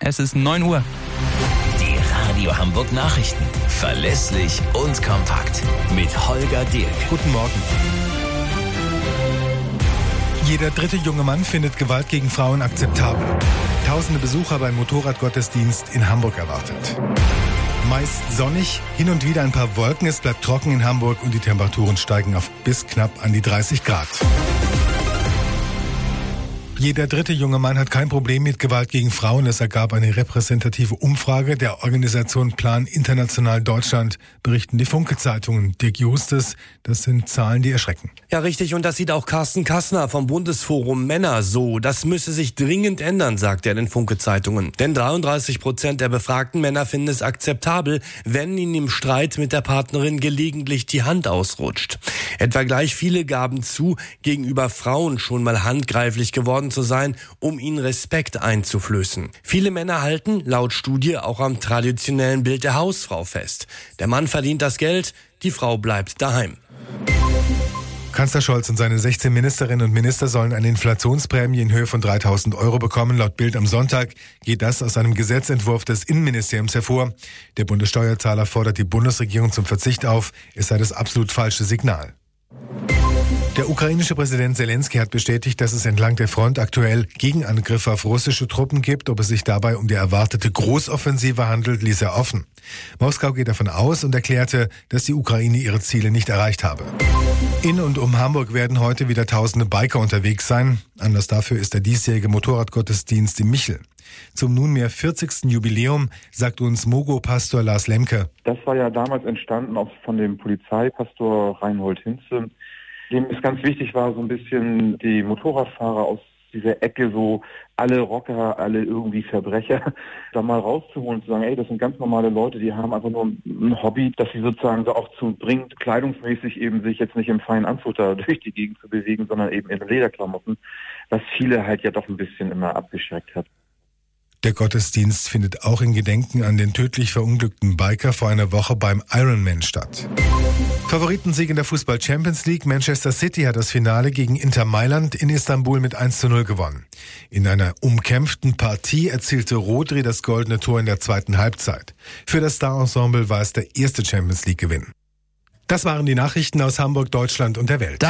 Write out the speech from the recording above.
Es ist 9 Uhr. Die Radio Hamburg Nachrichten. Verlässlich und kompakt. Mit Holger Dilk. Guten Morgen. Jeder dritte junge Mann findet Gewalt gegen Frauen akzeptabel. Tausende Besucher beim Motorradgottesdienst in Hamburg erwartet. Meist sonnig, hin und wieder ein paar Wolken. Es bleibt trocken in Hamburg und die Temperaturen steigen auf bis knapp an die 30 Grad. Jeder dritte junge Mann hat kein Problem mit Gewalt gegen Frauen. Das ergab eine repräsentative Umfrage der Organisation Plan International Deutschland, berichten die Funke-Zeitungen. Dirk Justus, das sind Zahlen, die erschrecken. Ja, richtig. Und das sieht auch Carsten Kassner vom Bundesforum Männer so. Das müsse sich dringend ändern, sagt er den Funke-Zeitungen. Denn 33% der befragten Männer finden es akzeptabel, wenn ihnen im Streit mit der Partnerin gelegentlich die Hand ausrutscht. Etwa gleich viele gaben zu, gegenüber Frauen schon mal handgreiflich geworden zu sein, um ihnen Respekt einzuflößen. Viele Männer halten, laut Studie, auch am traditionellen Bild der Hausfrau fest. Der Mann verdient das Geld, die Frau bleibt daheim. Kanzler Scholz und seine 16 Ministerinnen und Minister sollen eine Inflationsprämie in Höhe von 3.000 € bekommen. Laut Bild am Sonntag geht das aus einem Gesetzentwurf des Innenministeriums hervor. Der Bundessteuerzahler fordert die Bundesregierung zum Verzicht auf. Es sei das absolut falsche Signal. Der ukrainische Präsident Zelensky hat bestätigt, dass es entlang der Front aktuell Gegenangriffe auf russische Truppen gibt. Ob es sich dabei um die erwartete Großoffensive handelt, ließ er offen. Moskau geht davon aus und erklärte, dass die Ukraine ihre Ziele nicht erreicht habe. In und um Hamburg werden heute wieder tausende Biker unterwegs sein. Anlass dafür ist der diesjährige Motorradgottesdienst im Michel. Zum nunmehr 40. Jubiläum sagt uns Mogo-Pastor Lars Lemke. Das war ja damals entstanden auch von dem Polizeipastor Reinhold Hinze, dem es ganz wichtig war, so ein bisschen die Motorradfahrer aus dieser Ecke, so alle Rocker, alle irgendwie Verbrecher, da mal rauszuholen und zu sagen, ey, das sind ganz normale Leute, die haben einfach nur ein Hobby, dass sie sozusagen so auch bringt, kleidungsmäßig eben sich jetzt nicht im feinen Anzug da durch die Gegend zu bewegen, sondern eben in Lederklamotten, was viele halt ja doch ein bisschen immer abgeschreckt hat. Der Gottesdienst findet auch in Gedenken an den tödlich verunglückten Biker vor einer Woche beim Ironman statt. Favoritensieg in der Fußball-Champions League. Manchester City hat das Finale gegen Inter Mailand in Istanbul mit 1:0 gewonnen. In einer umkämpften Partie erzielte Rodri das goldene Tor in der zweiten Halbzeit. Für das Star-Ensemble war es der erste Champions League-Gewinn. Das waren die Nachrichten aus Hamburg, Deutschland und der Welt.